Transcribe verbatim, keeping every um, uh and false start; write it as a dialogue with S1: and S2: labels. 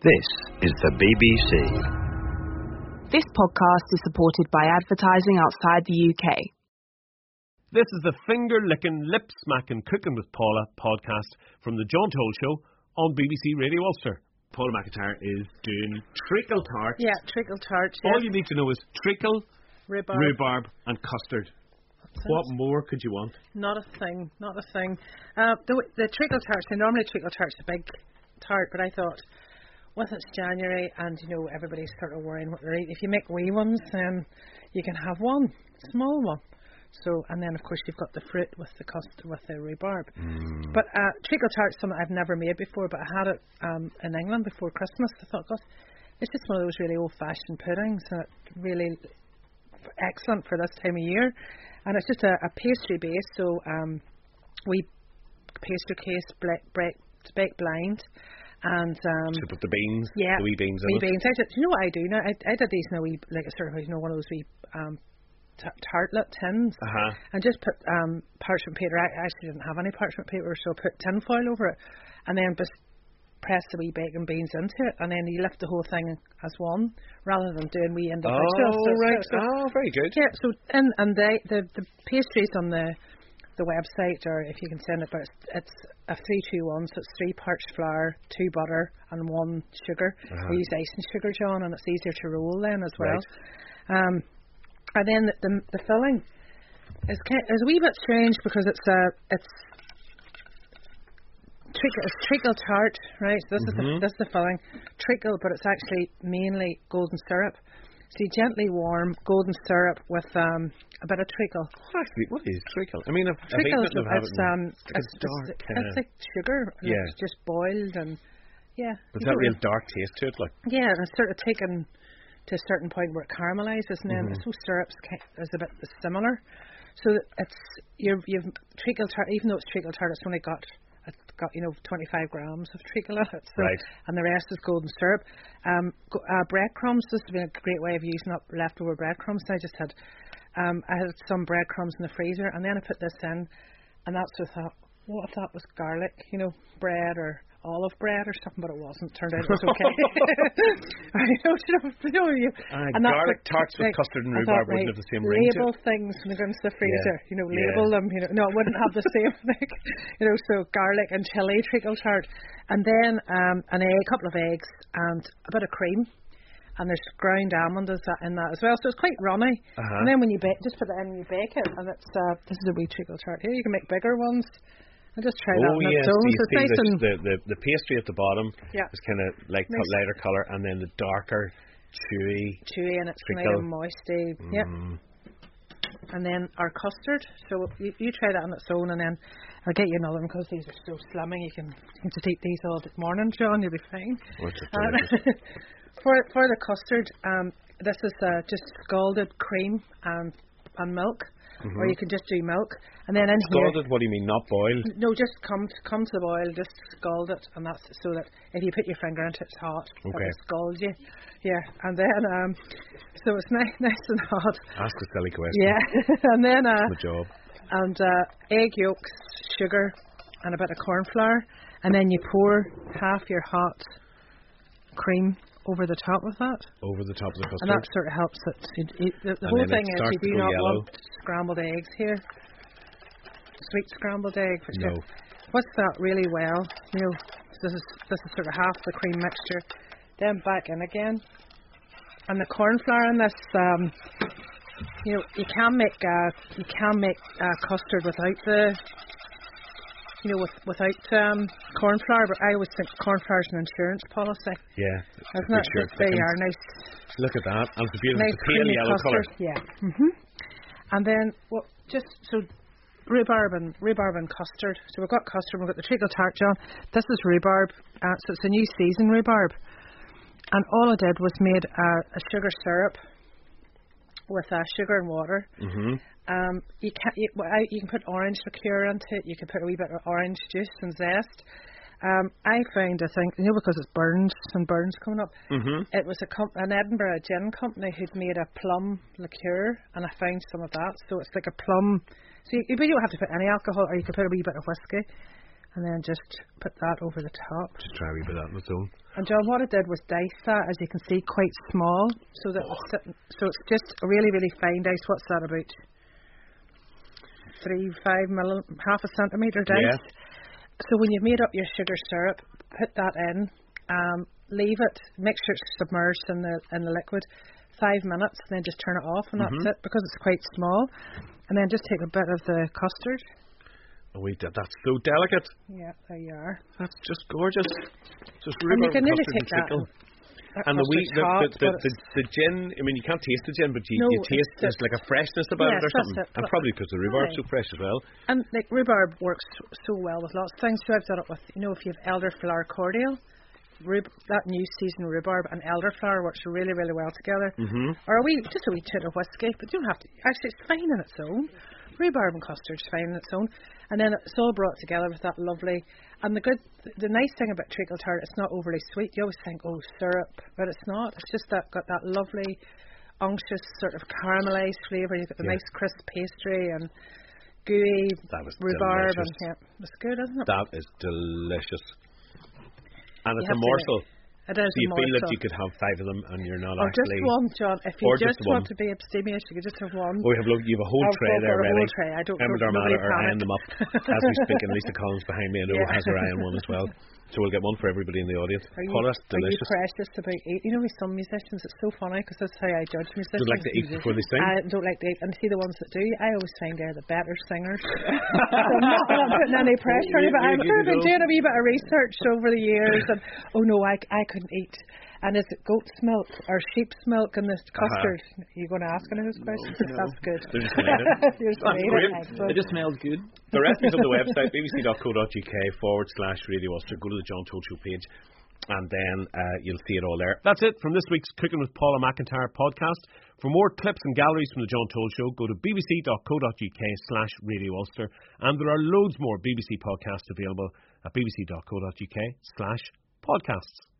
S1: This is the B B C.
S2: This podcast is supported by advertising outside the U K.
S3: This is the finger-licking, lip-smacking Cooking with Paula podcast from the John Toll Show on B B C Radio Ulster. Paula McIntyre is doing treacle tarts.
S4: Yeah, treacle tarts.
S3: All
S4: yeah.
S3: you need to know is treacle,
S4: Rhubarb.
S3: rhubarb and custard. What more could you want?
S4: Not a thing, not a thing. Uh, the, the treacle tarts, they normally treacle tarts a big tart, but I thought, well, it's January and, you know, everybody's sort of worrying what they're eating. If you make wee ones, then you can have one, small one. So, and then, of course, you've got the fruit with the custard, with the rhubarb. Mm. But uh, treacle tarts, something I've never made before, but I had it um, in England before Christmas. I thought, God, it's just one of those really old-fashioned puddings, and it's really excellent for this time of year. And it's just a, a pastry base, so um, we pastry case, black, break, baked blind. And um,
S3: to put the beans,
S4: yeah,
S3: the wee beans in
S4: wee
S3: it.
S4: beans. I did, you know what I do now? I, I did these in a wee, like a sort of, you know, one of those wee um, t- tartlet tins,
S3: uh-huh.
S4: and just put um, parchment paper. I actually didn't have any parchment paper, so I put tin foil over it, and then just press the wee bacon beans into it, and then you lift the whole thing as one, rather than doing wee individual.
S3: Oh,
S4: so,
S3: right.
S4: So, so,
S3: oh, very good.
S4: Yeah. So and and they the the pastries on the the website, or if you can send it, but it's, it's a three two one, so it's three parched flour, two butter, and one sugar.
S3: Uh-huh.
S4: We use icing sugar, John, and it's easier to roll then as well.
S3: Right.
S4: Um, and then the, the the filling is kind is a wee bit strange because it's a it's treacle it's treacle tart, right? So this mm-hmm. is the this is the filling treacle, but it's actually mainly golden syrup. So you gently warm golden syrup with um, a bit of treacle.
S3: Actually, what is treacle? I mean, I've,
S4: treacle
S3: I've eaten it.
S4: It's, um,
S3: it's, like
S4: it's,
S3: dark,
S4: it's,
S3: kinda,
S4: it's like sugar. And
S3: yeah.
S4: It's just boiled and yeah.
S3: There's that real dark taste to it, like.
S4: Yeah, and it's sort of taken to a certain point where it caramelizes, and then
S3: mm-hmm.
S4: so syrups is a bit similar. So it's you've you've treacle tart. Even though it's treacle tart, it's only got. It's got, you know, twenty-five grams of treacle in it, so,
S3: right.
S4: and the rest is golden syrup. Um, go, uh, breadcrumbs, this has been a great way of using up leftover breadcrumbs. I just had, um, I had some breadcrumbs in the freezer, and then I put this in, and that's what I thought, what if that was garlic, you know, bread or olive bread or something, but it wasn't. Turned out it was okay. I know, you know, you know you,
S3: uh,
S4: and
S3: garlic
S4: that's
S3: tarts with
S4: like,
S3: custard and
S4: I
S3: rhubarb
S4: thought,
S3: wouldn't
S4: right,
S3: have the same ring
S4: label
S3: to it.
S4: things when they go into the freezer,
S3: yeah.
S4: you know,
S3: yeah.
S4: label them, you know, no, it wouldn't have the same thing, you know, so garlic and chilli treacle tart, and then um, an egg, a couple of eggs, and a bit of cream. And there's ground almond in that as well, so it's quite runny.
S3: Uh-huh.
S4: And then when you bake, just put it in and you bake it, and it's uh, this is a wee treacle tart here. You can make bigger ones. I just tried
S3: oh,
S4: that on
S3: yes,
S4: its own.
S3: you
S4: So
S3: see
S4: nice
S3: the,
S4: and
S3: the, the, the pastry at the bottom
S4: yeah.
S3: is kind of like
S4: nice.
S3: lighter colour, and then the darker, chewy,
S4: chewy, and it's
S3: treacle.
S4: kind of moisty.
S3: Mm.
S4: Yep. And then our custard. So you, you try that on its own, and then I'll get you another one because these are so slimming. You can, you can just eat these all the morning, John. You'll be fine. Uh, for for the custard, um, this is uh, just scalded cream and and milk. Mm-hmm. Or you can just do milk, and then in
S3: scalded,
S4: here.
S3: What do you mean, not boiled?
S4: No, just come to, come to the boil, just scald it, and that's so that if you put your finger into it, it's hot.
S3: Okay.
S4: It will scald you. Yeah, and then um, so it's nice, nice and hot.
S3: Ask a silly question.
S4: Yeah, and then uh,
S3: the job.
S4: And uh, egg yolks, sugar, and a bit of corn flour, and then you pour half your hot cream over the top of that.
S3: Over the top of the custard.
S4: And that sort of helps it. You, you, the the whole thing is you do not
S3: yellow.
S4: want scrambled eggs here. Sweet scrambled egg.
S3: No.
S4: What's that really well? You know, this is this is sort of half the cream mixture. Then back in again. And the corn flour in this, um, you know, you can make uh, you can make uh, custard without the. You know, with, without um, corn flour, but I always think corn flour is an insurance policy.
S3: Yeah,
S4: isn't it?
S3: Sure
S4: They are nice.
S3: Look at that, and it's a beautiful,
S4: nice
S3: it's a pale yellow colour.
S4: Yeah. Mhm. And then what? Well, just so rhubarb and rhubarb and custard. So we've got custard, we've got the treacle tart, John. This is rhubarb, uh, so it's a new season rhubarb. And all I did was made a, a sugar syrup with uh, sugar and water.
S3: Mhm.
S4: Um, you can you, well, I, you can put orange liqueur into it. You can put a wee bit of orange juice and zest. Um, I found, I think, you know, because it's Burns and Burns coming up,
S3: mm-hmm.
S4: it was a com- an Edinburgh gin company who'd made a plum liqueur, and I found some of that. So it's like a plum. So you, you don't have to put any alcohol, or you could put a wee bit of whiskey, and then just put that over the top.
S3: Just try a wee bit of that on its own.
S4: And John, what I did was dice that, as you can see, quite small, so that oh. it's sitting, so it's just a really, really fine dice. What's that about? Three, five milli, half a centimetre dice.
S3: Yeah.
S4: So when you've made up your sugar syrup, put that in, um, leave it, make sure it's submerged in the in the liquid, five minutes, and then just turn it off, and mm-hmm. that's it, because it's quite small. And then just take a bit of the custard.
S3: Oh, we did. That's so delicate.
S4: Yeah, there you are.
S3: That's just gorgeous. Just
S4: and you can nearly take that.
S3: that and the wee, the,
S4: hot,
S3: the, the, the, the gin. I mean, you can't taste the gin, but you,
S4: no,
S3: you taste there's like a freshness about
S4: yes,
S3: it or something. And probably because the rhubarb's so fresh as well.
S4: And like rhubarb works so well with lots of things. So I've done it with, you know, if you have elderflower cordial, rhub, that new season rhubarb and elderflower works really, really well together.
S3: Mm-hmm.
S4: Or a wee, just a wee tin of whiskey, but you don't have to. Actually, it's fine on its own. Rhubarb and custard's fine on its own, and then it's all brought together with that lovely. And the good, the nice thing about treacle tart, it's not overly sweet. You always think, oh, syrup, but it's not. It's just that got that lovely, unctuous sort of caramelised flavour. You've got the yeah. nice crisp pastry and gooey
S3: that was
S4: rhubarb,
S3: delicious.
S4: and yeah, it's good, isn't it?
S3: That is delicious, and
S4: you
S3: it's a morsel.
S4: It is
S3: so you
S4: a
S3: feel
S4: morsel.
S3: that you could have five of them and you're not
S4: or
S3: actually...
S4: just one, John. If you just,
S3: just
S4: want
S3: one.
S4: to be abstemious, you could just have one.
S3: Oh, we have, look, you have a whole
S4: I've
S3: tray there
S4: a
S3: ready.
S4: Whole tray. I don't
S3: Emma
S4: know.
S3: Darmana are eyeing them up as we speak, and Lisa Collins behind me, and yeah. has her eye on one as well. So we'll get one for everybody in the audience.
S4: Are you,
S3: Paula, that's delicious.
S4: Are you precious about eat? You know, with some musicians, it's so funny because that's how I judge musicians.
S3: Don't like to eat before they sing?
S4: I don't like to eat. And see the ones that do, I always find they're the better singers. So I'm not, I'm not putting any pressure on you, but I've been doing a wee bit of research over the years, and oh no, I, I couldn't eat. And is it goat's milk or sheep's milk and this custard? Uh-huh. Are you going to ask any of those questions? No, no. That's good.
S3: They're just going to eat it.
S4: That's
S3: great.
S4: It,
S5: it just smells good.
S3: The rest is on the website, bbc.co.uk forward slash Radio Ulster. Go to the John Toll Show page, and then uh, you'll see it all there. That's it from this week's Cooking with Paula McIntyre podcast. For more clips and galleries from the John Toll Show, go to bbc.co.uk slash Radio Ulster. And there are loads more B B C podcasts available at bbc.co.uk slash podcasts.